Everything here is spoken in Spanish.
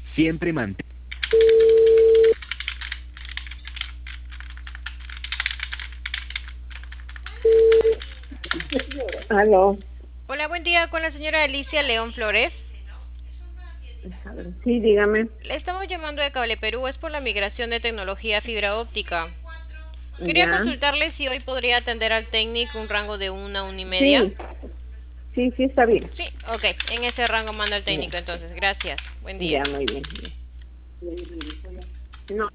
Siempre mantén. Aló. Hola, buen día con la señora Alicia León Flores. A ver, sí, dígame. Le estamos llamando de Cable Perú, es por la migración de tecnología a fibra óptica. Quería Ya. consultarle si hoy podría atender al técnico un rango de 1 a 1:30. Sí, sí, sí, está bien. Sí, ok, en ese rango manda el Ya, técnico entonces. Gracias, buen día. ya, muy bien. No.